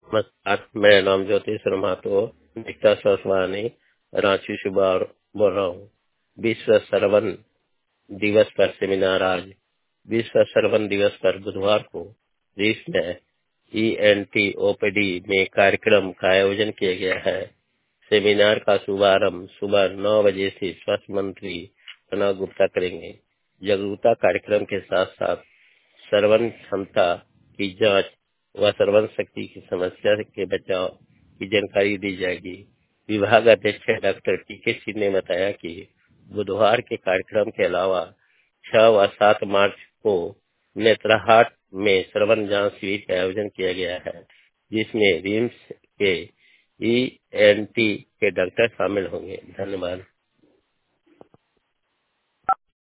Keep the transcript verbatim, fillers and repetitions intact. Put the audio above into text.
नमस्कार, मेरा नाम ज्योतिष महतो, निष्ठा स्वास्थ्यवाणी, रांची से बार बोल रहा हूँ। विश्व श्रवण दिवस पर सेमिनार आज विश्व श्रवण दिवस पर बुधवार को देश में ई एन टी ओपीडी में कार्यक्रम का आयोजन किया गया है। सेमिनार का शुभारंभ सुबह नौ बजे से स्वास्थ्य मंत्री प्रणव गुप्ता करेंगे। जागरूकता कार्यक्रम के साथ साथ श्रवण क्षमता की जांच व श्रवण शक्ति की समस्या के बचाव की जानकारी दी जाएगी। विभाग अध्यक्ष डॉक्टर टी के सिंह ने बताया कि बुधवार के कार्यक्रम के अलावा छह व सात मार्च को नेत्राहाट में श्रवण जांच शिविर का आयोजन किया गया है, जिसमें रिम्स के ई एन टी के डॉक्टर शामिल होंगे। धन्यवाद।